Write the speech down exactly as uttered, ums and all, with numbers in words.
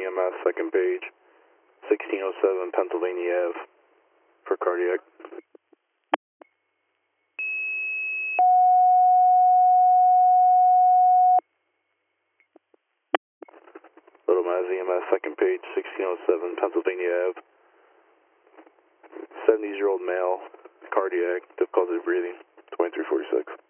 M S, second page, sixteen oh seven Pennsylvania Ave for cardiac. Little Mass E M S, second page, sixteen oh seven Pennsylvania Ave. seventy-year-old male, cardiac, difficulty breathing, twenty-three forty-six.